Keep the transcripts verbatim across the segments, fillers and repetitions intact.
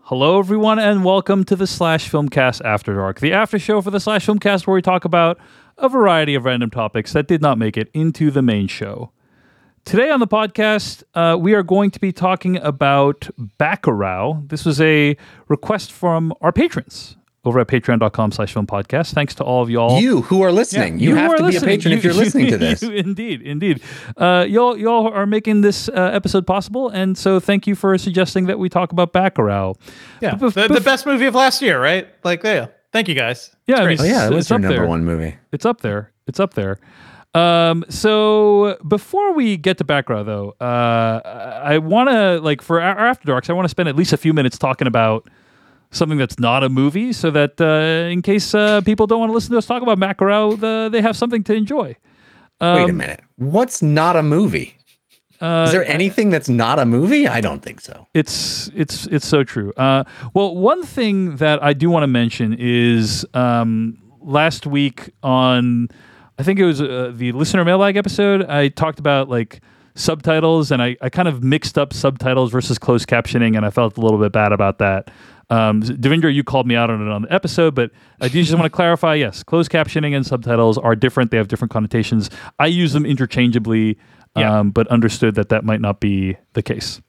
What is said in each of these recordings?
Hello, everyone, and welcome to the Slash Filmcast After Dark, the after show for the Slash Filmcast, where we talk about a variety of random topics that did not make it into the main show. Today on the podcast, uh, we are going to be talking about Bacurau. This was a request from our patrons over at patreon.com slash film podcast. Thanks to all of y'all. You who are listening. Yeah, you, you have to listening. be a patron you, if you're listening to this. You, indeed, indeed. Uh, y'all, y'all are making this uh, episode possible, and so thank you for suggesting that we talk about Bacurau. Yeah, But bef- the, bef- the best movie of last year, right? Like, yeah. Thank you, guys. Yeah, I It's mean, great. Oh yeah, it was It's your up number there. one movie. It's up there. It's up there. Um, so before we get to Bacurau, though, uh, I want to, like, for our After Darks, I want to spend at least a few minutes talking about something that's not a movie, so that uh, in case uh, people don't want to listen to us talk about Bacurau, the, they have something to enjoy. Um, Wait a minute. What's not a movie? Uh, Is there anything that's not a movie? I don't think so. It's it's it's so true. Uh, well, one thing that I do want to mention is um, last week on, I think it was uh, the listener mailbag episode, I talked about like subtitles, and I, I kind of mixed up subtitles versus closed captioning, and I felt a little bit bad about that. Um, Devindra, you called me out on it on the episode, but I do just want to clarify, yes, closed captioning and subtitles are different. They have different connotations. I use them interchangeably, um, Yeah. but understood that that might not be the case.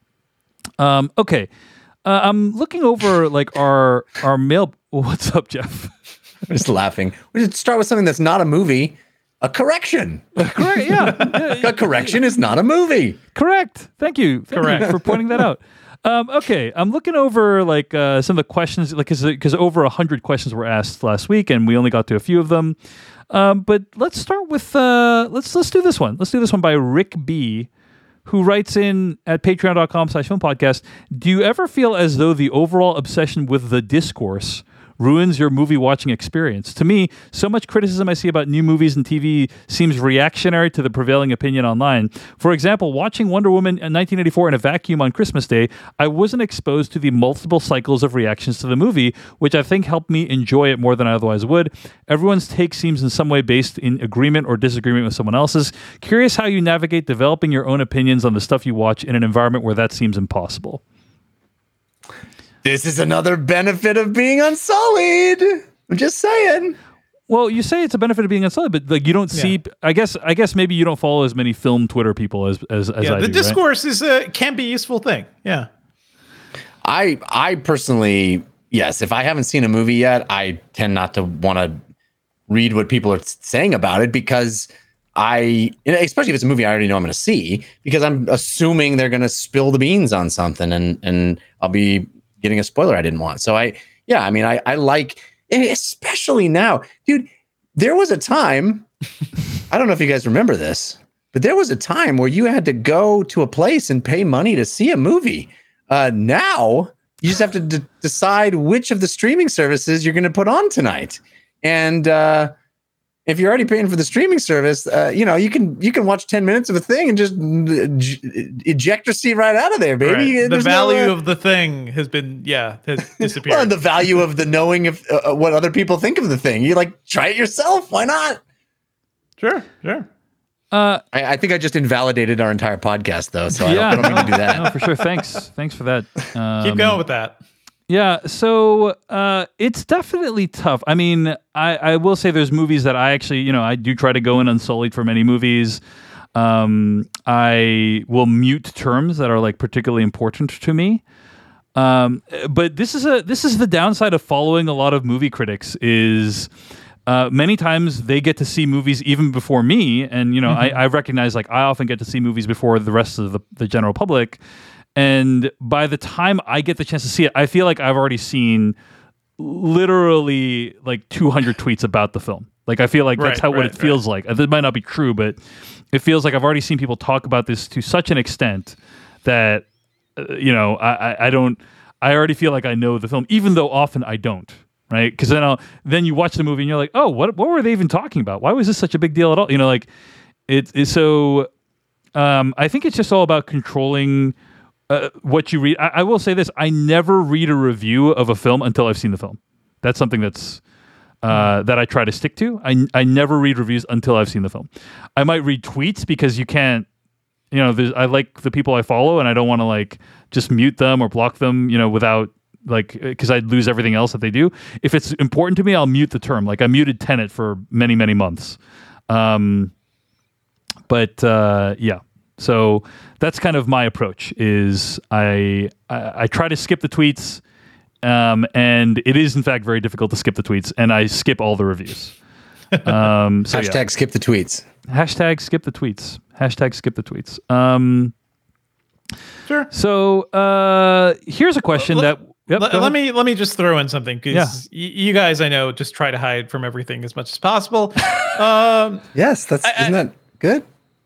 Um, okay. Uh, I'm looking over like our, our mail. What's up, Jeff? I'm just laughing. We should start with something that's not a movie. A correction. Correct. Yeah. A correction is not a movie. Correct. Thank you. Thank Correct. you for pointing that out. Um, okay, I'm looking over like uh, some of the questions, like because over a hundred questions were asked last week, and we only got to a few of them. Um, but let's start with uh, let's let's do this one. Let's do this one by Rick B, who writes in at patreon.com slash film podcast. Do you ever feel as though the overall obsession with the discourse ruins your movie watching experience? To me, so much criticism I see about new movies and T V seems reactionary to the prevailing opinion online. For example, watching Wonder Woman in nineteen eighty-four in a vacuum on Christmas Day, I wasn't exposed to the multiple cycles of reactions to the movie, which I think helped me enjoy it more than I otherwise would. Everyone's take seems in some way based in agreement or disagreement with someone else's. Curious how you navigate developing your own opinions on the stuff you watch in an environment where that seems impossible. This is another benefit of being unsullied. I'm just saying. Well, you say it's a benefit of being unsullied, but like you don't see. Yeah. I guess. I guess maybe you don't follow as many film Twitter people as as, as Yeah, I the do. discourse is a can be a useful thing. Yeah. I I personally, yes, if I haven't seen a movie yet, I tend not to want to read what people are saying about it because I, especially if it's a movie I already know I'm going to see, because I'm assuming they're going to spill the beans on something, and and I'll be getting a spoiler I didn't want. So I, yeah, I mean, I, I like, especially now, dude, there was a time, I don't know if you guys remember this, but there was a time where you had to go to a place and pay money to see a movie. Uh, now you just have to d- decide which of the streaming services you're going to put on tonight. And, uh, if you're already paying for the streaming service, uh, you know, you can you can watch ten minutes of a thing and just ej- eject your seat right out of there, baby. Right. The There's value no, uh, of the thing has been, yeah, has disappeared. well, and the value of the knowing of uh, what other people think of the thing. You like try it yourself. Why not? Sure, sure. Uh, I, I think I just invalidated our entire podcast, though, so I, yeah, don't, I don't mean to do that. no, for sure. Thanks. Thanks for that. Um, Keep going with that. Yeah, so uh, it's definitely tough. I mean, I, I will say there's movies that I actually, you know, I do try to go in unsullied for many movies. Um, I will mute terms that are like particularly important to me. Um, but this is a this is the downside of following a lot of movie critics is uh, many times they get to see movies even before me, and you know, Mm-hmm. I, I recognize like I often get to see movies before the rest of the, the general public. And by the time I get the chance to see it, I feel like I've already seen literally like two hundred tweets about the film. Like I feel like that's Right, how what right, it feels like. It might not be true, but it feels like I've already seen people talk about this to such an extent that uh, you know I, I I don't I already feel like I know the film, even though often I don't. Right? Because then I'll then you watch the movie and you're like, oh, what what were they even talking about? Why was this such a big deal at all? You know, like it, it's so. Um, I think it's just all about controlling. Uh, what you read. I, I will say this: I never read a review of a film until I've seen the film. That's something that's uh, that I try to stick to. I I never read reviews until I've seen the film. I might read tweets because you can't. You know, I like the people I follow, and I don't want to like just mute them or block them. You know, without like because I'd lose everything else that they do. If it's important to me, I'll mute the term. Like I muted Tenet for many many months. Um, but uh, yeah, so that's kind of my approach. Is I I, I try to skip the tweets, um, and it is in fact very difficult to skip the tweets, and I skip all the reviews. Um, so Hashtag yeah. skip the tweets. Hashtag skip the tweets. Hashtag skip the tweets. Um, Sure. so uh, here's a question Let- that. Yep, let, go let ahead. me let me just throw in something because Yeah. y- you guys I know just try to hide from everything as much as possible. um, Yes, that's I- isn't that good?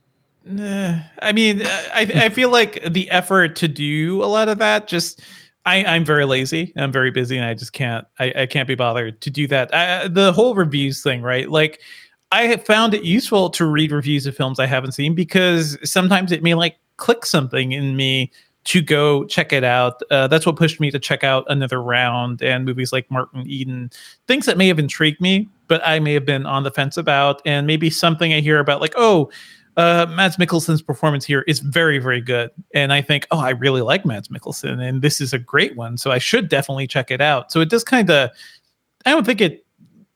Uh, I mean, I I feel like the effort to do a lot of that just I I'm very lazy. I'm very busy, and I just can't I, I can't be bothered to do that. I, the whole reviews thing, right? Like, I have found it useful to read reviews of films I haven't seen because sometimes it may like click something in me to go check it out. Uh, that's what pushed me to check out Another Round and movies like Martin Eden, things that may have intrigued me, but I may have been on the fence about, and maybe something I hear about like, oh, uh, Mads Mikkelsen's performance here is very, very good. And I think, oh, I really like Mads Mikkelsen, and this is a great one, so I should definitely check it out. So it does kind of, I don't think it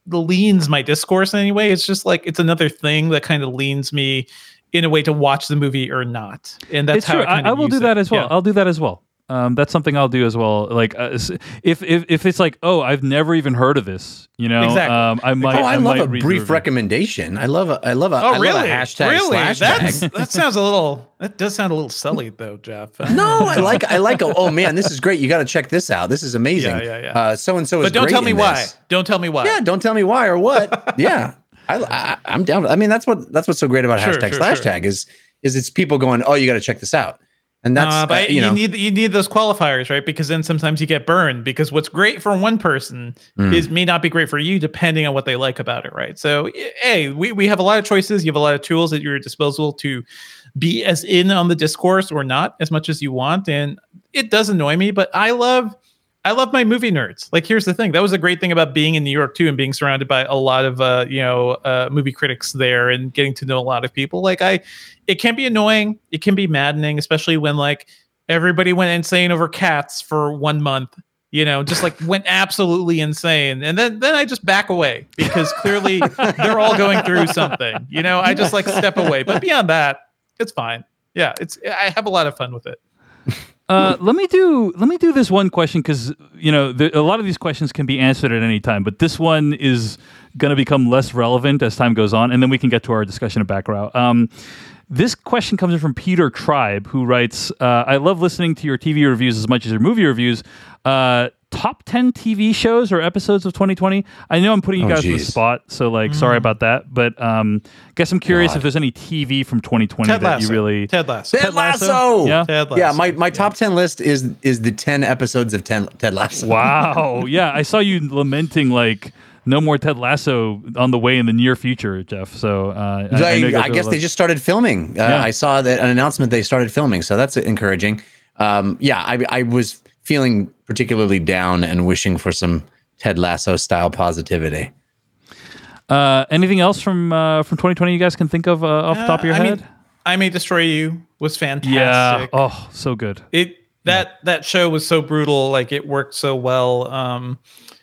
leans my discourse in any way. It's just like, it's another thing that kind of leans me in a way to watch the movie or not. And that's It's how true. I, kind I, I of will use do that it. as well. Yeah. I'll do that as well. Um, that's something I'll do as well. Like uh, s- if, if if it's like, oh, I've never even heard of this, you know, Exactly. um, I might. Oh, I, I love might a read the brief review. recommendation. I love a I love a Oh, I really? love a hashtag really? slash That's, tag. that sounds a little, that does sound a little silly though, Jeff. No, I like I like a, oh man, this is great. You got to check this out. This is amazing. Yeah, yeah, yeah. Uh, so and so is But don't great tell me in why. this. Don't tell me why. Yeah, don't tell me why or what. Yeah, I, I I'm down. I mean, that's what that's what's so great about Sure, hashtag sure, slash sure. tag is is it's people going, oh, you got to check this out, and that's Uh, but uh, you know need you need those qualifiers, right? Because then sometimes you get burned. Because what's great for one person Mm. is may not be great for you, depending on what they like about it, right? So, y- hey, we, we have a lot of choices. You have a lot of tools at your disposal to be as in on the discourse or not as much as you want, and it does annoy me. But I love I love my movie nerds. Like, here's the thing: that was a great thing about being in New York too, and being surrounded by a lot of uh, you know uh, movie critics there, and getting to know a lot of people. Like, I, it can be annoying, it can be maddening, especially when like everybody went insane over Cats for one month. You know, just like went absolutely insane, and then then I just back away because clearly they're all going through something. You know, I just like step away. But beyond that, it's fine. Yeah, it's I have a lot of fun with it. Uh, let me do let me do this one question because you know the, a lot of these questions can be answered at any time, but this one is going to become less relevant as time goes on, and then we can get to our discussion of back row. Um, this question comes in from Peter Tribe, who writes, uh, "I love listening to your T V reviews as much as your movie reviews. Uh, top ten T V shows or episodes of twenty twenty. I know I'm putting you Oh, guys on the geez. spot, so like sorry about that, but um, guess I'm curious God. if there's any T V from twenty twenty Ted that you Lasso. really. Ted Lasso. Ted Lasso? Lasso. Yeah. Ted Lasso. Yeah, my, my top ten list is is the ten episodes of ten, Ted Lasso. Wow. Yeah, I saw you lamenting like no more Ted Lasso on the way in the near future, Jeff. So uh, I, I, know They, you I, guys really guess love- they just started filming. Uh, Yeah. I saw that an announcement they started filming, so that's encouraging. Um, yeah, I, I was feeling particularly down and wishing for some Ted Lasso style positivity. Uh, anything else from uh, from twenty twenty you guys can think of uh, off the top of your Uh, I head? mean, I May Destroy You was fantastic. Yeah. Oh, so good. It that that show was so brutal. Like it worked so well. Um,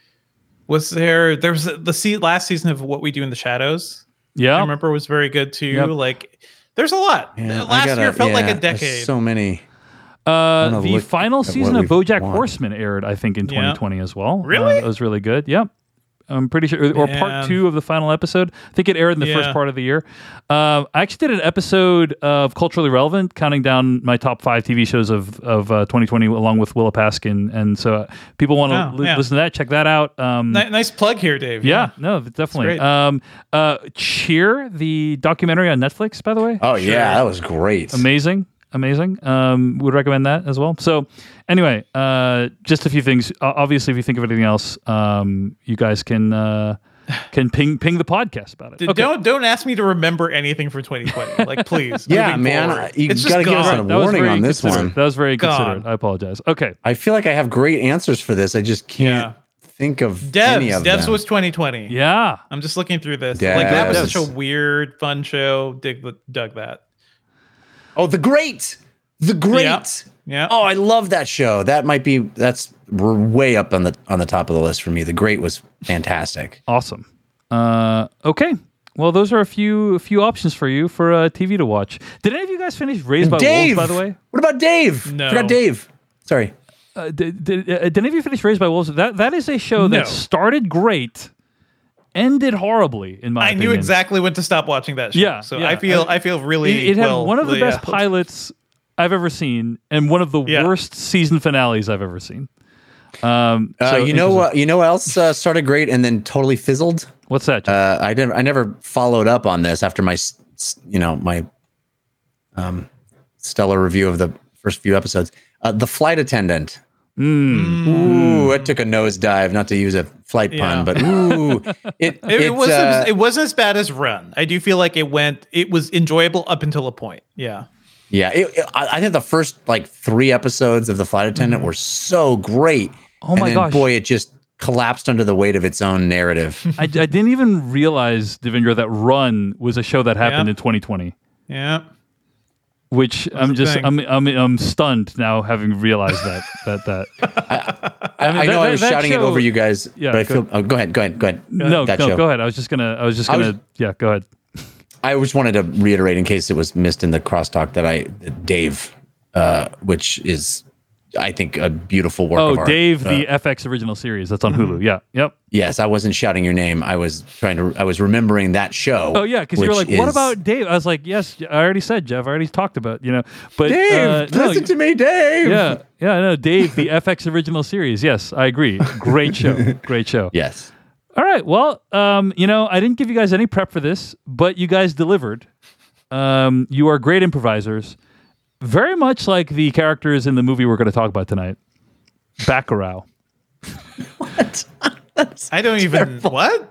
was there? There was the se- last season of What We Do in the Shadows. I Yeah. remember was very good too. Yep. Like there's a lot. Yeah, I last gotta- year felt like yeah, a there's decade. So many. Uh, wanna the look final at season what of we've BoJack watched. Horseman aired, I think, in Yeah. twenty twenty as well. Really? Uh, that was really good. Yep. I'm pretty sure, or part Man. two of the final episode. I think it aired in the first Yeah. part of the year. Uh, I actually did an episode of Culturally Relevant, counting down my top five T V shows of of uh, twenty twenty, along with Willa Paskin. And so, uh, people want to Oh, li- yeah. listen to that. Check that out. Um, Ni- nice plug here, Dave. yeah, no, definitely. great. Um, uh, Cheer, the documentary on Netflix, by the way. Oh yeah, that was great. Amazing, amazing. Um, would recommend that as well. So, anyway, uh, just a few things. O- Obviously, if you think of anything else, um, you guys can uh, can ping ping the podcast about it. D- Okay. Don't don't ask me to remember anything from twenty twenty. Like please. Yeah, moving man, forward. you it's gotta just give us gone. an- That was warning very on this considerate. one. That was very Gone. considerate. I apologize. Okay. I feel like I have great answers for this. I just can't think of any Devs. of Devs them. was twenty twenty. Yeah. I'm just looking through this. Like that was Devs. such a weird, fun show. Dig dug that. Oh, the great, the great Yeah. Yeah. Oh, I love that show. That might be that's we're way up on the on the top of the list for me. The Great was fantastic. Awesome. Uh, okay. Well, those are a few a few options for you for uh, T V to watch. Did any of you guys finish Raised by Dave, Wolves? By the way, what about Dave? No. Forgot Dave. Sorry. uh, did, did, uh, did any of you finish Raised by Wolves? That that is a show No. that started great, ended horribly. In my I opinion. knew exactly when to stop watching that show. Yeah, So yeah. I feel I- I feel really It, it had well one of the laid best out. pilots I've ever seen, and one of the Yeah. worst season finales I've ever seen. Um, Uh, so you know interesting. what? You know what else uh, started great and then totally fizzled? What's that? Jeff? Uh, I never, I never followed up on this after my, s- s- you know, my um, stellar review of the first few episodes. Uh, the Flight Attendant. Mm. Ooh, it took a nosedive. Not to use a flight Yeah. pun, but ooh, it It, it it's, wasn't uh, it wasn't as bad as Run. I do feel like it went it was enjoyable up until a point. Yeah. yeah. It, it- I I think the first like three episodes of the Flight Attendant were so great. Oh my and then, gosh. boy, it just collapsed under the weight of its own narrative. I, I didn't even realize, Devendra, that Run was a show that happened Yeah. in twenty twenty. Yeah. Which I'm the just thing. I'm, I'm I'm stunned now, having realized that that that. I, mean, I that- know I that- was that shouting show- it over you guys, Yeah, but I go- feel. Oh, go ahead. Go ahead. Go ahead. No, That no, show. go ahead. I was just gonna. I was just I was- gonna. yeah, go ahead. I just wanted to reiterate in case it was missed in the crosstalk that I Dave, uh, which is I think a beautiful work. Oh, of art. Dave, Uh, the F X original series that's on Hulu. Yeah, yep. yes, I wasn't shouting your name. I was trying to. I was remembering that show. Oh yeah, because you were which like, "What is- about Dave?" I was like, "Yes, I already said Jeff. I already talked about you know." But Dave? uh, no, listen to me, Dave. yeah, yeah, no, Dave, the F X original series. Yes, I agree. Great show. Great show. Yes. All right. Well, um, you know, I didn't give you guys any prep for this, but you guys delivered. Um, you are great improvisers, very much like the characters in the movie we're going to talk about tonight, Bacurau. What? I don't even what?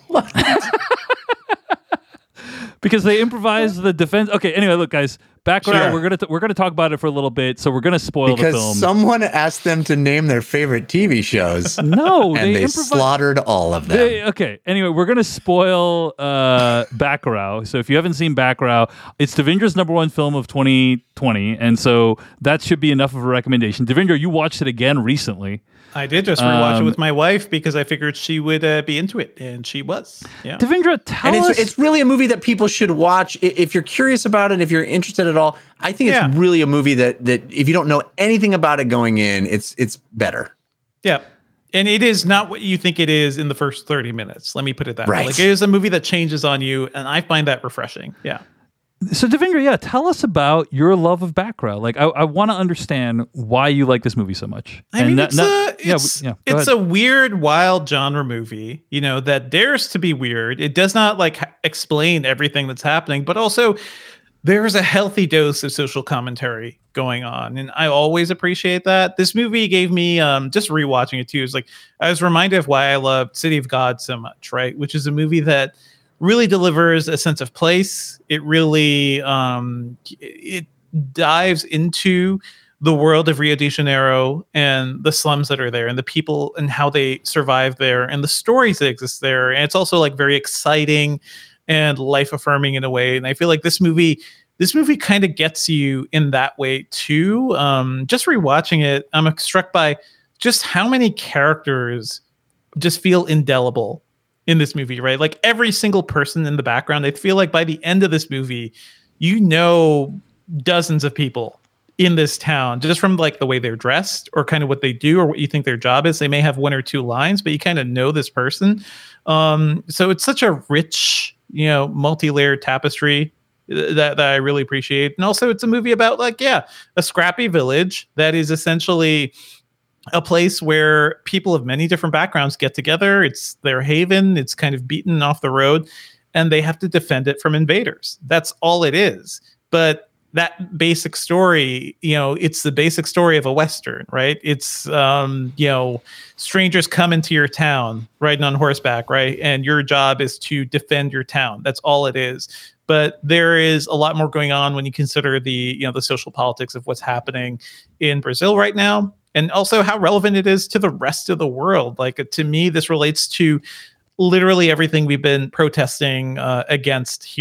Because they improvise the defense. Okay. Anyway, look, guys, Bacurau. Sure. We're gonna t- we're gonna talk about it for a little bit, so we're gonna spoil the Because film. someone asked them to name their favorite T V shows, no, and they, they, improvise. slaughtered all of them. They- okay. Anyway, we're gonna spoil uh, Bacurau. So if you haven't seen Bacurau, it's Devendra's number one film of twenty twenty, and so that should be enough of a recommendation. Devendra, you watched it again recently. I did just rewatch Um, it with my wife because I figured she would uh, be into it, and she was. Yeah. Devendra, tell and us. it's, it's really a movie that people should watch I- if you're curious about it, if you're interested at all. I think it's Yeah. really a movie that that if you don't know anything about it going in, it's it's better. Yeah. And it is not what you think it is in the first thirty minutes. Let me put it that way. Right. Like it is a movie that changes on you, and I find that refreshing. Yeah. So Devendra, yeah, tell us about your love of Bacurau. Like, I, I want to understand why you like this movie so much. I mean, not- it's, not- a, yeah, it's, we- yeah, go it's ahead. a weird, wild genre movie, you know, that dares to be weird. It does not like h- explain everything that's happening, but also there's a healthy dose of social commentary going on. And I always appreciate that. This movie gave me, um, just rewatching it too, is like, I was reminded of why I loved City of God so much, right? Which is a movie that really delivers a sense of place. It really um, it dives into the world of Rio de Janeiro and the slums that are there and the people and how they survive there and the stories that exist there. And it's also like very exciting and life affirming in a way. And I feel like this movie, this movie kind of gets you in that way too. Um, just rewatching it, I'm struck by just how many characters just feel indelible in this movie, right? Like every single person in the background, I feel like by the end of this movie, you know dozens of people in this town just from like the way they're dressed or kind of what they do or what you think their job is. They may have one or two lines, but you kind of know this person. Um, so it's such a rich, you know, multi-layered tapestry that, that I really appreciate. And also it's a movie about like, yeah, a scrappy village that is essentially a place where people of many different backgrounds get together. It's their haven. It's kind of beaten off the road and they have to defend it from invaders. That's all it is. But that basic story, you know, it's the basic story of a Western, right? It's, um, you know, strangers come into your town riding on horseback, right? And your job is to defend your town. That's all it is. But there is a lot more going on when you consider the, you know, the social politics of what's happening in Brazil right now. And also how relevant it is to the rest of the world. Like, to me, this relates to literally everything we've been protesting uh, against here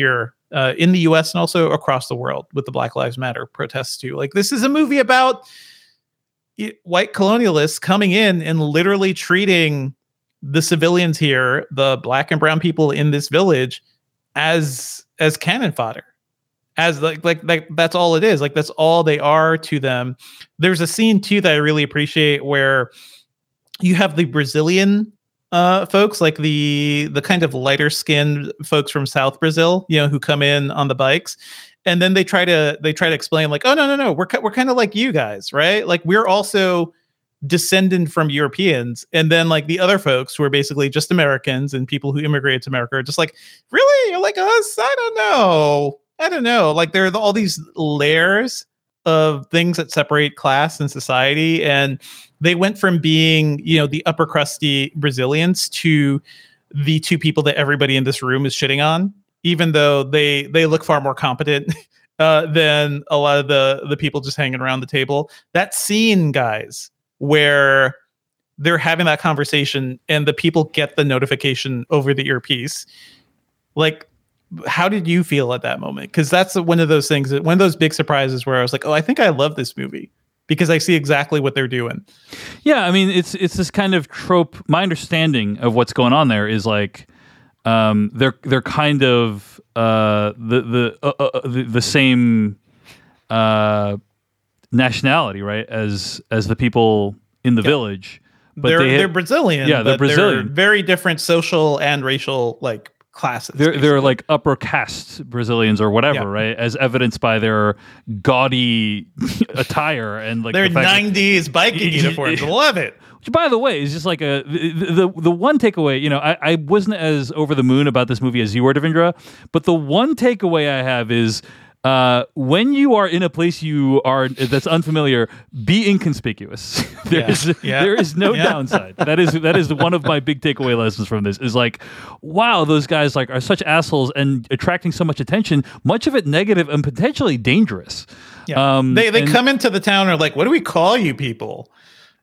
uh, in the U S and also across the world with the Black Lives Matter protests too. Like, this is a movie about y- white colonialists coming in and literally treating the civilians here, the black and brown people in this village, as as cannon fodder. As like, like like that's all it is. Like, that's all they are to them. There's a scene too that I really appreciate where you have the Brazilian uh, folks, like the the kind of lighter skinned folks from South Brazil, you know, who come in on the bikes, and then they try to they try to explain like, oh no no no, we're we're kind of like you guys, right? Like, we're also descendant from Europeans, and then like the other folks who are basically just Americans and people who immigrated to America are just like, really, you're like us? I don't know. I don't know. Like, there are all these layers of things that separate class and society. And they went from being, you know, the upper crusty Brazilians to the two people that everybody in this room is shitting on, even though they, they look far more competent uh, than a lot of the, the people just hanging around the table. That scene, guys, where they're having that conversation and the people get the notification over the earpiece. Like, how did you feel at that moment? Because that's one of those things, that one of those big surprises where I was like, oh, I think I love this movie because I see exactly what they're doing. Yeah, I mean, it's it's this kind of trope. My understanding of what's going on there is like um, they're they're kind of uh, the the, uh, uh, the the same uh, nationality, right, as as the people in the yeah. village. But they're they, they're Brazilian. Yeah, they're but Brazilian. They're very different social and racial like classes. They're basically. they're like upper caste Brazilians or whatever, Yeah. right? As evidenced by their gaudy attire and like their the fact that- nineties biking uniforms. Love it. Which, by the way, is just like a the the, the one takeaway. You know, I, I wasn't as over the moon about this movie as you were, Devindra, but the one takeaway I have is uh, when you are in a place you are that's unfamiliar, be inconspicuous. there Yeah. is Yeah. there is no Yeah. downside. That is that is one of my big takeaway lessons from this. Is like, wow, those guys like are such assholes and attracting so much attention. Much of it negative and potentially dangerous. Yeah. Um, they they and- come into the town and are like, what do we call you people?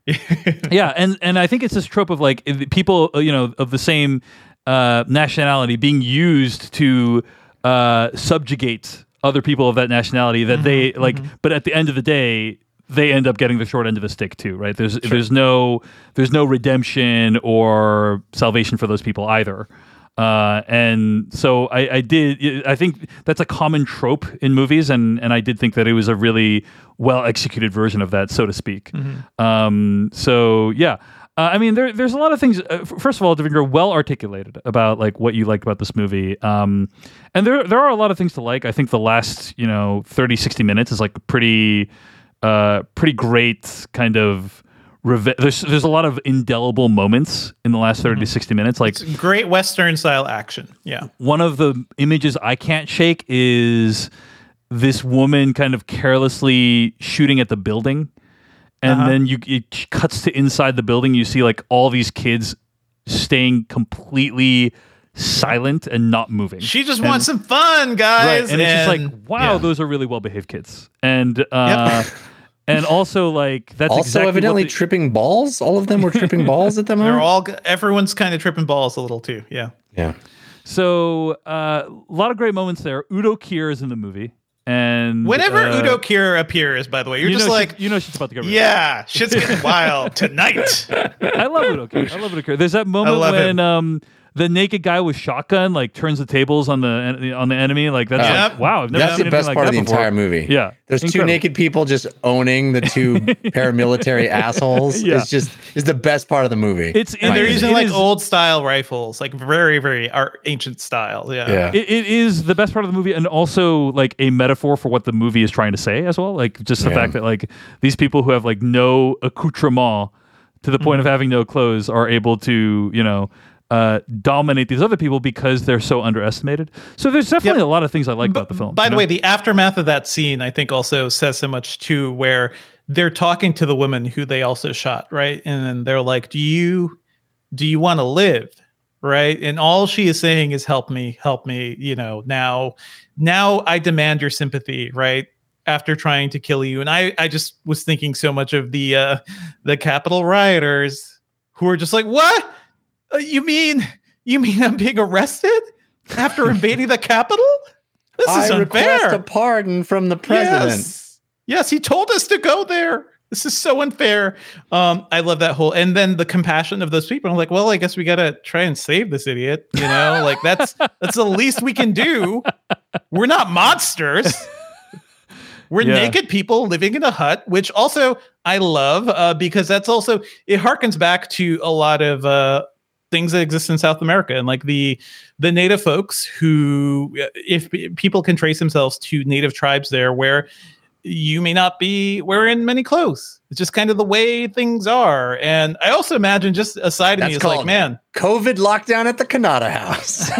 yeah, and and I think it's this trope of like if people, uh, you know, of the same uh, nationality being used to uh, subjugate other people of that nationality. That Mm-hmm, they like, mm-hmm. but at the end of the day, they end up getting the short end of the stick too, right? There's sure. there's no there's no redemption or salvation for those people either. Uh, and so I, I did. I think that's a common trope in movies, and and I did think that it was a really well executed version of that, so to speak. Mm-hmm. Um, so yeah, uh, I mean, there there's a lot of things. Uh, first of all, Devindra, well articulated about like what you liked about this movie, um, and there there are a lot of things to like. I think the last you know thirty, sixty minutes is like pretty, uh, pretty great kind of. Reve- there's there's a lot of indelible moments in the last thirty mm-hmm. to sixty minutes. Like it's great Western style action. Yeah. One of the images I can't shake is this woman kind of carelessly shooting at the building. And uh-huh. then you it cuts to inside the building. You see like all these kids staying completely silent and not moving. She just and, wants some fun, guys. Right. And, and it's just like, wow, yeah. those are really well behaved kids. And uh yep. And also, like that's also exactly evidently they, tripping balls. All of them were tripping balls at the moment. They're all everyone's kind of tripping balls a little too. Yeah, yeah. So uh, a lot of great moments there. Udo Kier is in the movie, and whenever uh, Udo Kier appears, by the way, you're you just like, she, you know, she's about to go. Yeah, shit's getting wild tonight. I love Udo Kier. I love Udo Kier. There's that moment when um, the naked guy with shotgun like turns the tables on the on the enemy. Like that's uh, like, wow. I've never that's seen the best like part of the before. entire movie. Yeah, there's incredible. two naked people just owning the two paramilitary assholes. Yeah. It's just is the best part of the movie. It's and they're using it like is, old style rifles, like very very art, ancient style. Yeah, yeah. It, it is the best part of the movie, and also like a metaphor for what the movie is trying to say as well. Like just the yeah. fact that like these people who have like no accoutrement to the point mm-hmm. of having no clothes are able to you know. Uh, dominate these other people because they're so underestimated. So there's definitely yep. a lot of things I like B- about the film. By the know? way, the aftermath of that scene, I think, also says so much too, where they're talking to the woman who they also shot, right? And then they're like, "Do you, do you want to live?" Right? And all she is saying is, "Help me, help me." You know, now, now I demand your sympathy, right? After trying to kill you, and I, I just was thinking so much of the, uh, the Capitol rioters who are just like, "What? Uh, you mean you mean I'm being arrested after invading the Capitol?" This is I unfair. request a pardon from the president. Yes. yes, he told us to go there. This is so unfair. Um, I love that whole, and then the compassion of those people. I'm like, well, I guess we gotta try and save this idiot. You know, like that's that's the least we can do. We're not monsters. We're Yeah. naked people living in a hut, which also I love uh, because that's also, it harkens back to a lot of uh, things that exist in South America and like the the native folks who, if people can trace themselves to native tribes there where you may not be wearing many clothes. It's just kind of the way things are. And I also imagine just a side of That's me is called like, man, COVID lockdown at the Kanata house.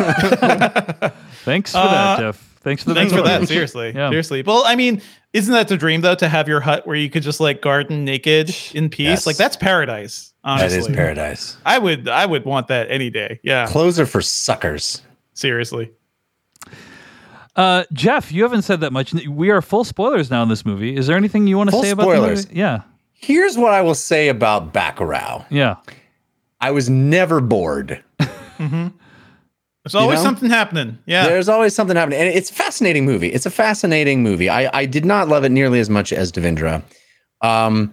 Thanks for Uh, that, Jeff. Thanks for the thanks for backstory. that. Seriously. Yeah. Seriously. Well, I mean, isn't that the dream though, to have your hut where you could just like garden naked in peace? Yes. Like that's paradise. Honestly. That is paradise. I would I would want that any day. Yeah. Clothes are for suckers. Seriously. Uh, Jeff, you haven't said that much. We are full spoilers now in this movie. Is there anything you want to Full say about spoilers. the movie? Yeah. Here's what I will say about Bacurau. Yeah. I was never bored. There's always know? something happening. Yeah. There's always something happening. And it's a fascinating movie. It's a fascinating movie. I, I did not love it nearly as much as Devindra. Um,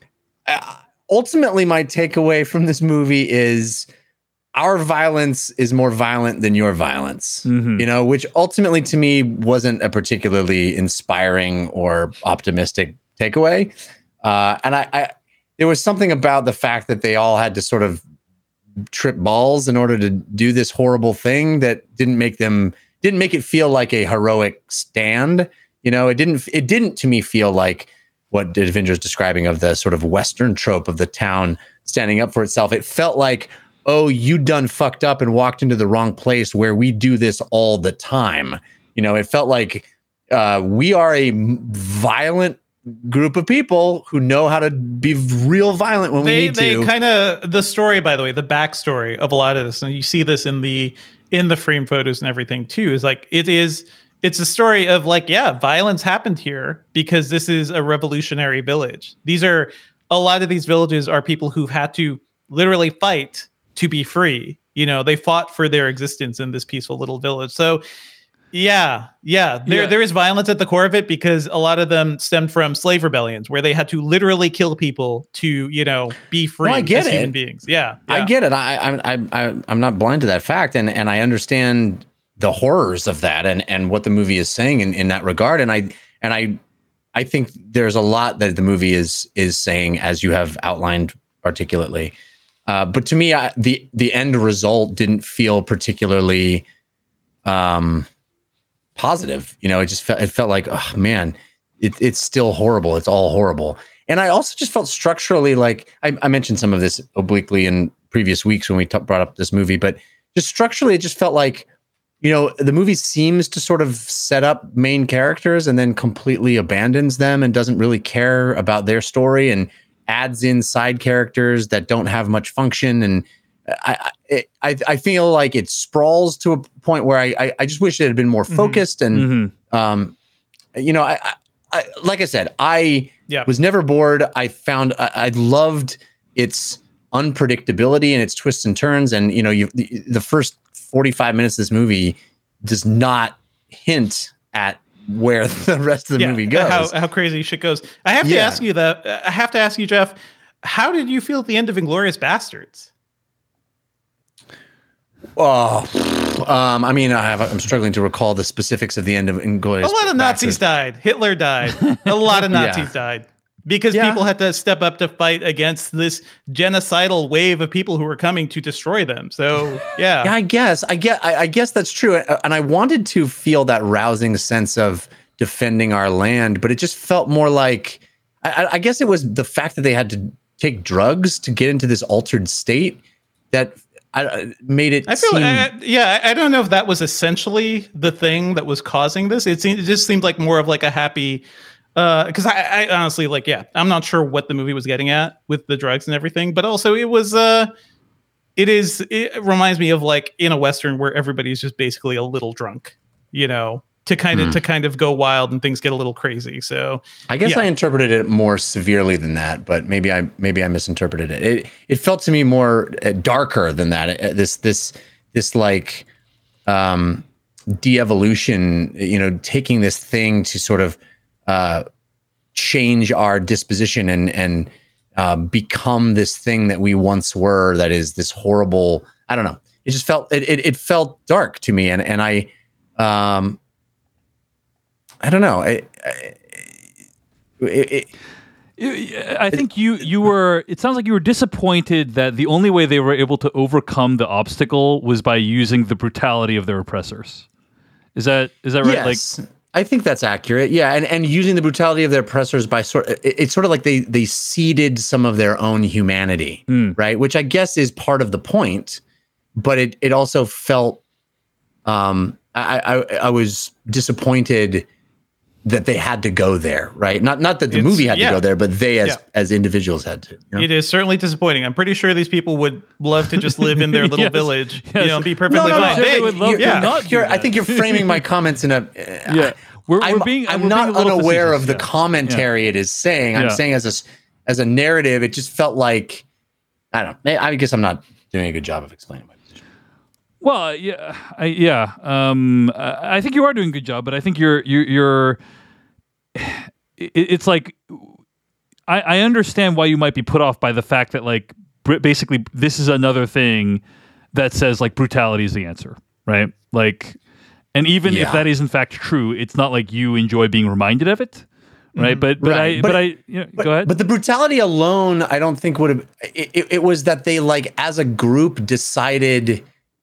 uh, ultimately, my takeaway from this movie is our violence is more violent than your violence, Mhm. you know, which ultimately to me wasn't a particularly inspiring or optimistic takeaway. Uh, and I, I, there was something about the fact that they all had to sort of trip balls in order to do this horrible thing that didn't make them, didn't make it feel like a heroic stand. You know, it didn't, it didn't to me feel like what Devindra's describing of the sort of Western trope of the town standing up for itself. It felt like, oh, you done fucked up and walked into the wrong place where we do this all the time. You know, it felt like uh, we are a violent group of people who know how to be real violent when we they need they to. kind of, the story, by the way, the backstory of a lot of this, and you see this in the in the frame photos and everything too, is like it is it's a story of like, yeah, violence happened here because this is a revolutionary village. These are a lot of these villages are people who've had to literally fight to be free. You know, they fought for their existence in this peaceful little village. So yeah, yeah, there Yeah. there is violence at the core of it because a lot of them stemmed from slave rebellions where they had to literally kill people to, you know, be free I get as it. human beings. Yeah, I yeah. get it. I, I, I, I, I'm not blind to that fact, and and I understand the horrors of that, and and what the movie is saying in, in that regard. And I and I, I think there's a lot that the movie is is saying, as you have outlined articulately. Uh, but to me, I, the the end result didn't feel particularly um, positive. You know, it just felt it felt like, oh man, it, it's still horrible. It's all horrible. And I also just felt structurally like I, I mentioned some of this obliquely in previous weeks when we t- brought up this movie, but just structurally, it just felt like, you know, the movie seems to sort of set up main characters and then completely abandons them and doesn't really care about their story and adds in side characters that don't have much function. And I I, I feel like it sprawls to a point where I I, I just wish it had been more focused. Mhm. And um, you know, I, I, I like I said, I Yeah. was never bored. I found I, I loved its unpredictability and its twists and turns. And you know, you the, the first forty-five minutes of this movie does not hint at where the rest of the movie goes. How, how crazy shit goes. I have to Yeah. ask you that. I have to ask you, Jeff, how did you feel at the end of Inglourious Bastards? Oh, um, I mean, I have, I'm struggling to recall the specifics of the end of Inglourious. A lot of Nazis died. Hitler died. A lot of Nazis Yeah. died because Yeah. people had to step up to fight against this genocidal wave of people who were coming to destroy them. So, yeah. Yeah, I guess. I get. I, I guess that's true. And I wanted to feel that rousing sense of defending our land, but it just felt more like. I, I guess it was the fact that they had to take drugs to get into this altered state that I, made it. I feel, seem, I, I- yeah, I I don't know if that was essentially the thing that was causing this. It, seemed, it just seemed like more of like a happy, because I, I honestly like, yeah, I'm not sure what the movie was getting at with the drugs and everything, but also it was, uh, it is, it reminds me of like in a Western where everybody's just basically a little drunk, you know, to kind of Hmm. to kind of go wild and things get a little crazy. So I guess yeah. I interpreted it more severely than that, but maybe I maybe I misinterpreted it. It it felt to me more uh, darker than that. Uh, This this this like um de-evolution, you know, taking this thing to sort of uh, change our disposition and and uh, become this thing that we once were. That is this horrible. I don't know. It just felt it it, it felt dark to me, and and I, um, I don't know. I, I, it, it, I think you you were. It sounds like you were disappointed that the only way they were able to overcome the obstacle was by using the brutality of their oppressors. Is that is that right? Yes, like, I think that's accurate. Yeah, and, and using the brutality of their oppressors by sort, it, it's sort of like they they ceded some of their own humanity, mm. right? Which I guess is part of the point, but it it also felt. Um, I I, I was disappointed that they had to go there, right? Not not that the It's, movie had yeah. to go there, but they as Yeah. as individuals had to. You know? It is certainly disappointing. I'm pretty sure these people would love to just live in their little Yes. village, Yes. you know, and be perfectly No, no, no, fine. sure They- they would love You're- to yeah. not do you're- I that. think you're framing my comments in a. Yeah, we're, I'm, we're being. I'm we're not being a little unaware of the facetious, yeah. commentary it is saying. I'm Yeah. saying as a s- as a narrative, it just felt like I don't know. I guess I'm not doing a good job of explaining my position. Well, yeah, I, yeah. Um, I I think you are doing a good job, but I think you're you're you're. It, it's like I, I understand why you might be put off by the fact that like br- basically this is another thing that says like brutality is the answer, right? Like, and even if Yeah. that is in fact true, it's not like you enjoy being reminded of it, right? But but Right. I But- but, I you know, But, go ahead. But the brutality alone, I don't think would have. It, it, it was that they like as a group decided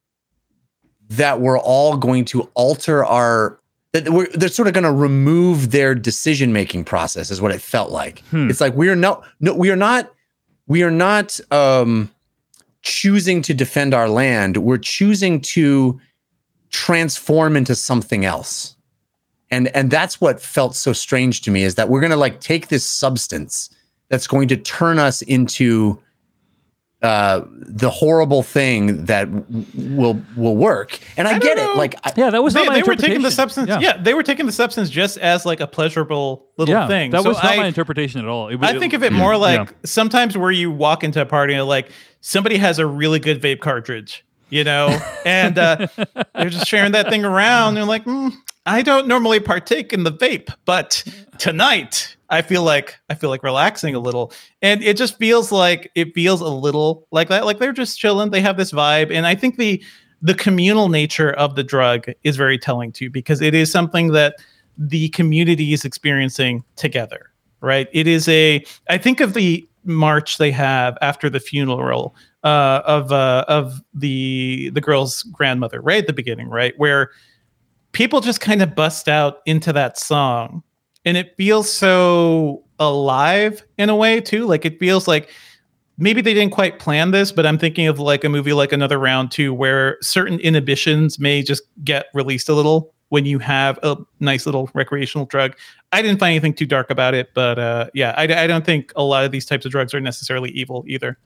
that we're all going to alter our. That we're, they're sort of going to remove their decision making process, is what it felt like. Hmm. It's like we are not. No, we are not. We are not um, choosing to defend our land. We're choosing to transform into something else. And and that's what felt so strange to me, is that we're going to like take this substance that's going to turn us into uh, the horrible thing that w- will will work. And I, I get don't it. know. Like I, yeah, that was They, not my they were taking the interpretation. substance. Yeah. they were taking the substance just as like a pleasurable little yeah, thing. that So was not I, my interpretation at all. It was, I think of it more like yeah. sometimes where you walk into a party and like somebody has a really good vape cartridge, you know, and uh, they're just sharing that thing around. And they're like, mm, I don't normally partake in the vape, but tonight I feel like I feel like relaxing a little, and it just feels like it feels a little like that. Like they're just chilling. They have this vibe, and I think the the communal nature of the drug is very telling too, because it is something that the community is experiencing together. Right? It is a. I think of the march they have after the funeral uh, of uh, of the the girl's grandmother, right at the beginning, right where people just kind of bust out into that song, and it feels so alive in a way too. Like it feels like maybe they didn't quite plan this, but I'm thinking of like a movie like Another Round two, where certain inhibitions may just get released a little when you have a nice little recreational drug. I didn't find anything too dark about it, but uh, yeah, I, I don't think a lot of these types of drugs are necessarily evil either.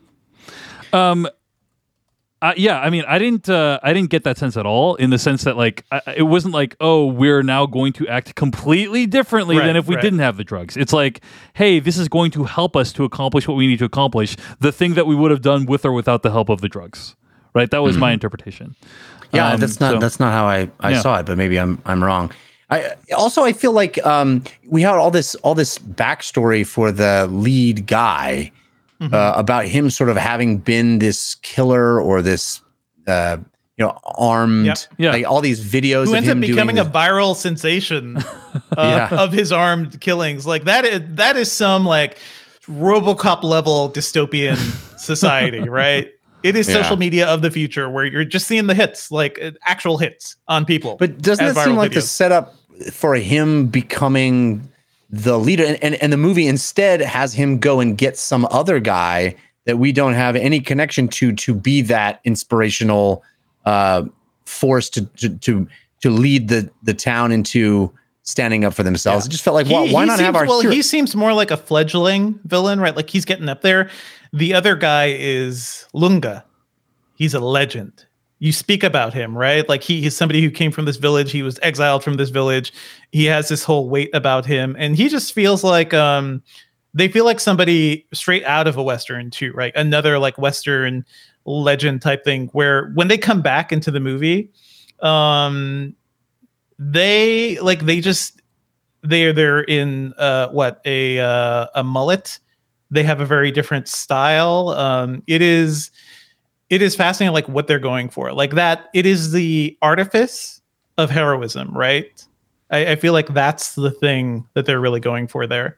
Um, uh, yeah, I mean, I didn't, uh, I didn't get that sense at all. In the sense that, like, I, it wasn't like, oh, we're now going to act completely differently Right, than if we right. didn't have the drugs. It's like, hey, this is going to help us to accomplish what we need to accomplish. The thing that we would have done with or without the help of the drugs. Right? That was my interpretation. Yeah, Um, that's not so- that's not how I, I Yeah. saw it, but maybe I'm I'm wrong. I also I feel like um, we had all this all this backstory for the lead guy uh, about him sort of having been this killer or this uh, you know armed Yep. Yeah. like all these videos Who of ends up him becoming doing a viral sensation uh, Yeah. of his armed killings. Like that is that is some like RoboCop level dystopian society, right? It is Yeah. social media of the future where you're just seeing the hits, like uh, actual hits on people. But doesn't as it seem viral like the videos. setup for him becoming the leader? And, and, and the movie instead has him go and get some other guy that we don't have any connection to to be that inspirational uh, force to, to to to lead the the town into standing up for themselves. Yeah. It just felt like He- why, why he not seems, have our well hero- he seems more like a fledgling villain, right? Like he's getting up there. The other guy is Lunga. He's a legend. You speak about him, right? Like he, he's somebody who came from this village. He was exiled from this village. He has this whole weight about him, and he just feels like um they feel like somebody straight out of a Western too, right? Another like Western legend type thing where when they come back into the movie, Um, they like they just they're they're in uh what a uh, a mullet. They have a very different style. Um, it is it is fascinating, like what they're going for, like that. It is the artifice of heroism, right? I, I feel like that's the thing that they're really going for there.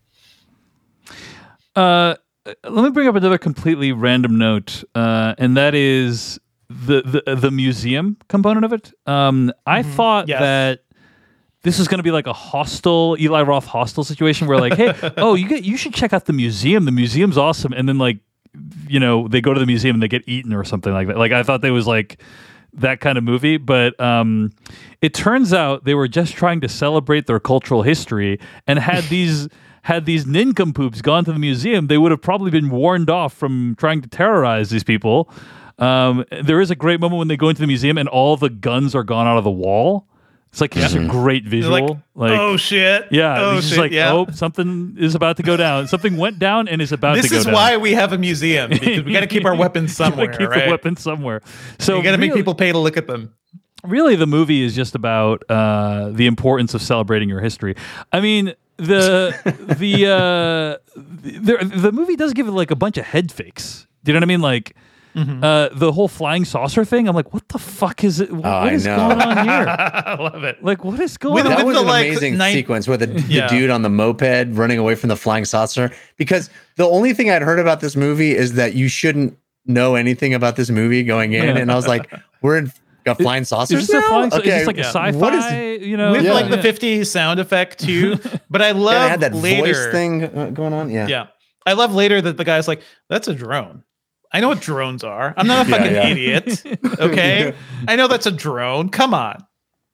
Uh, let me bring up another completely random note, uh, and that is the, the the museum component of it. Um, I Mm-hmm. thought Yes. that this is going to be like a hostile Eli Roth hostile situation where like, hey, oh, you get you should check out the museum. The museum's awesome, and then like, you know, they go to the museum and they get eaten or something like that. Like I thought they was like that kind of movie, but um, it turns out they were just trying to celebrate their cultural history and had these. Had these nincompoops gone to the museum, they would have probably been warned off from trying to terrorize these people. Um, there is a great moment when they go into the museum and all the guns are gone out of the wall. It's like just a great They're visual. like, Like, oh shit, yeah, oh it's just shit, like, yeah. oh, something is about to go down. Something went down and is about This to go is down. why we have a museum, because we got to keep our weapons You gotta somewhere, keep right? the weapons somewhere. So you got to make really- people pay to look at them. really the movie is just about uh, the importance of celebrating your history. I mean, the the uh, the, the movie does give it like a bunch of head fakes. Do you know what I mean? Like Mm-hmm. uh, the whole flying saucer thing. I'm like, what the fuck is it? What I is know. going on here? I love it. Like, what is going With- on? That was the, an like, amazing night- sequence with the, the Yeah. dude on the moped running away from the flying saucer. Because the only thing I'd heard about this movie is that you shouldn't know anything about this movie going in, Yeah. and I was like, "We're in a flying saucer." Is this a flying? Is this like a yeah. sci-fi? What is- you know, With Yeah. like the fifties sound effect too. But I And love it had that later. voice thing uh, going on. Yeah. Yeah. I love later that the guy's like, that's a drone. I know what drones are. I'm not a Yeah, fucking yeah. idiot. Okay. I know that's a drone. Come on.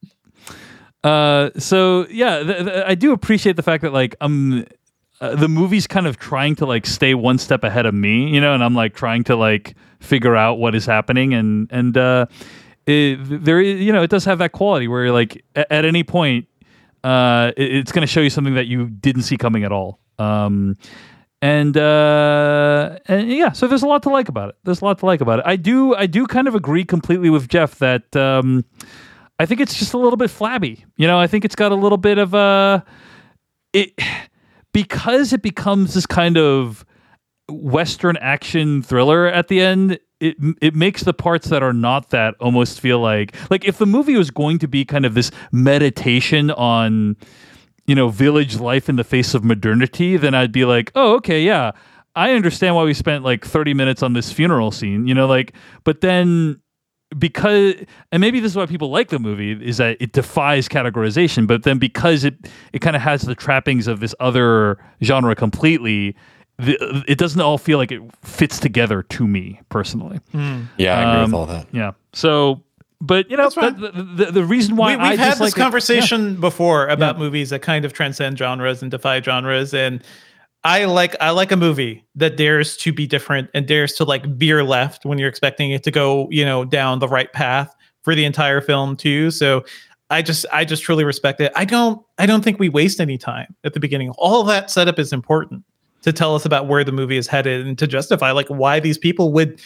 Uh, so yeah, th- th- I do appreciate the fact that like um, uh, the movie's kind of trying to like stay one step ahead of me, you know, and I'm like trying to like figure out what is happening, and and uh, it, there is, you know, it does have that quality where you're like at, at any point, uh, it, it's going to show you something that you didn't see coming at all. Um, and uh, and yeah, so there's a lot to like about it. There's a lot to like about it. I do I do kind of agree completely with Jeff that. Um, I think it's just a little bit flabby. You know, I think it's got a little bit of a it because it becomes this kind of Western action thriller at the end. It it makes the parts that are not that almost feel like like if the movie was going to be kind of this meditation on, you know, village life in the face of modernity, then I'd be like, oh, okay, yeah, I understand why we spent like thirty minutes on this funeral scene. You know, like, but then. Because and maybe this is why people like the movie is that it defies categorization, but then because it it kind of has the trappings of this other genre completely, the, it doesn't all feel like it fits together to me personally. Yeah, I agree Um, with all that. Yeah. So, but you know, That's fine. the, the, the, the reason why we, we've I had dislike this it- conversation before about Yeah. movies that kind of transcend genres and defy genres. And I like I like a movie that dares to be different and dares to like veer left when you're expecting it to go, you know, down the right path for the entire film too. So I just I just truly respect it. I don't I don't think we waste any time at the beginning. All that setup is important to tell us about where the movie is headed and to justify like why these people would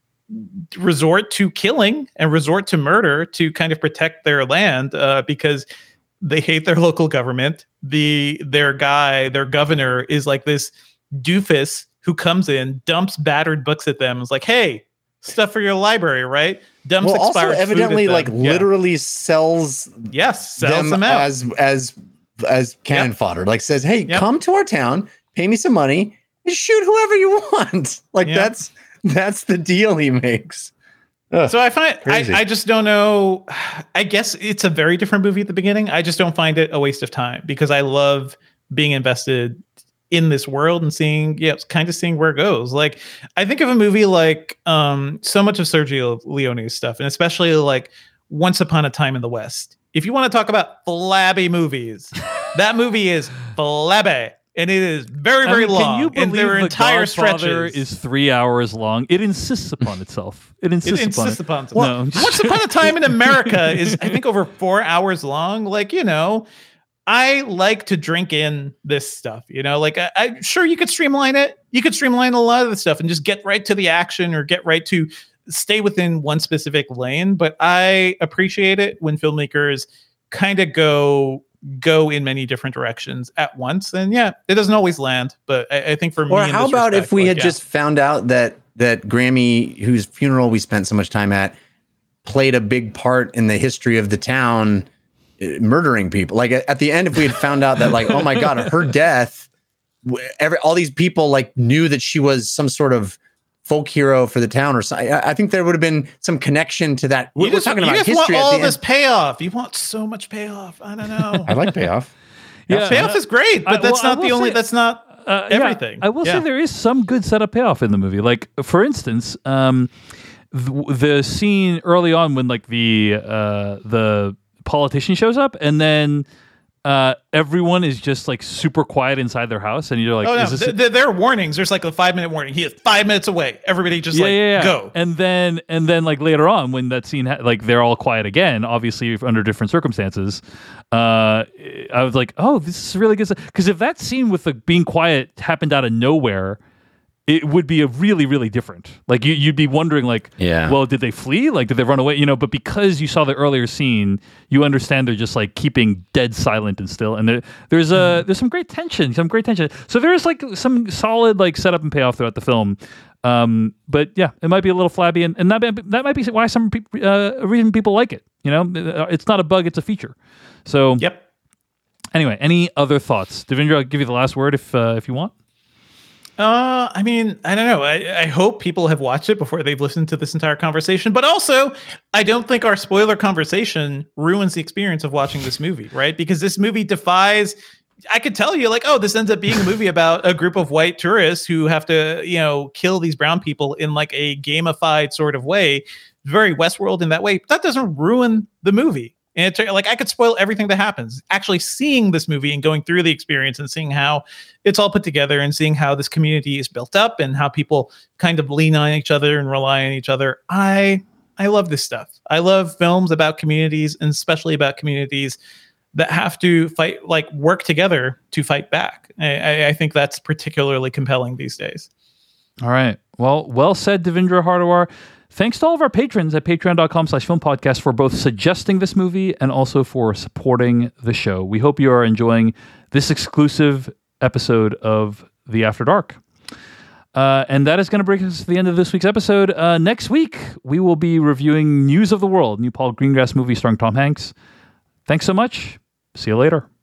resort to killing and resort to murder to kind of protect their land uh, because they hate their local government. The their guy, their governor is like this doofus who comes in, dumps battered books at them. Is like, hey, stuff for your library, right? Dumps Well, also expired food at evidently, them. like Yeah. literally sells yes, sells them, them, out. as as as cannon Yep. fodder. Like says, "Hey, Yep. come to our town, pay me some money, and shoot whoever you want." Like Yep. that's that's the deal he makes. Ugh. So I find Crazy. I, I just don't know. I guess it's a very different movie at the beginning. I just don't find it a waste of time because I love being invested in this world and seeing, yeah, kind of seeing where it goes. Like I think of a movie like um, so much of Sergio Leone's stuff, and especially like Once Upon a Time in the West. If you want to talk about flabby movies, that movie is flabby. And it is very, I very mean, long. Can you and believe there are The entire Godfather stretches. is three hours long? It insists upon itself. It It insists, insists upon upon it. it. No, I'm just- Once Upon a Time in America is, I think, over four hours long. Like, you know, I like to drink in this stuff. You know, like I, I sure you could streamline it. You could streamline a lot of the stuff and just get right to the action or get right to stay within one specific lane, but I appreciate it when filmmakers kind of go go in many different directions at once. And yeah, it doesn't always land, but I, I think for me, or in how this about respect, if we like, had yeah. just found out that that Grammy, whose funeral we spent so much time at, played a big part in the history of the town, uh, murdering people. Like at, at the end, if we had found out that, like, oh my God, her death, every all these people like knew that she was some sort of folk hero for the town or something. I, I think there would have been some connection to that. You We're just, talking you about just history. want at all the this end. payoff. You want so much payoff. I don't know. I like payoff. Yeah, Payoff is great, but I- that's well, I not the will only. say- That's not Uh, yeah, everything. I will Yeah. say there is some good setup payoff in the movie. Like, for instance, um, the, the scene early on when like the uh, the politician shows up, and then uh, everyone is just like super quiet inside their house, and you're like, Oh no, is this th- th- there are warnings. There's like a five minute warning. He is five minutes away. Everybody just yeah, like yeah, yeah. go. And then and then like later on when that scene ha- like they're all quiet again, obviously under different circumstances. Uh, I was like, oh, this is really good because if that scene with the being quiet happened out of nowhere, it would be a really really different. Like you, you'd be wondering like, Yeah. well, did they flee? Like did they run away? You know, but because you saw the earlier scene, you understand they're just like keeping dead silent and still. And there, there's a there's some great tension, some great tension. So there's like some solid like setup and payoff throughout the film. Um, but yeah, it might be a little flabby, and, and that that might be why some people uh, a reason people like it. You know, it's not a bug; it's a feature. So Yep. Anyway, any other thoughts, Devindra? I'll give you the last word if uh, if you want. Uh, I mean, I don't know. I, I hope people have watched it before they've listened to this entire conversation. But also, I don't think our spoiler conversation ruins the experience of watching this movie, right? Because this movie defies. I could tell you, like, oh, this ends up being a movie about a group of white tourists who have to, you know, kill these brown people in like a gamified sort of way, very Westworld in that way. But that doesn't ruin the movie. And it's like I could spoil everything that happens. Actually seeing this movie and going through the experience and seeing how it's all put together and seeing how this community is built up and how people kind of lean on each other and rely on each other. I I love this stuff. I love films about communities, and especially about communities that have to fight, like work together to fight back. I, I think that's particularly compelling these days. All right. Well, well said, Devindra Hardawar. Thanks to all of our patrons at patreon.com slash film podcast for both suggesting this movie and also for supporting the show. We hope you are enjoying this exclusive episode of The After Dark. Uh, and that is going to bring us to the end of this week's episode. Uh, next week, we will be reviewing News of the World, new Paul Greengrass movie starring Tom Hanks. Thanks so much. See you later.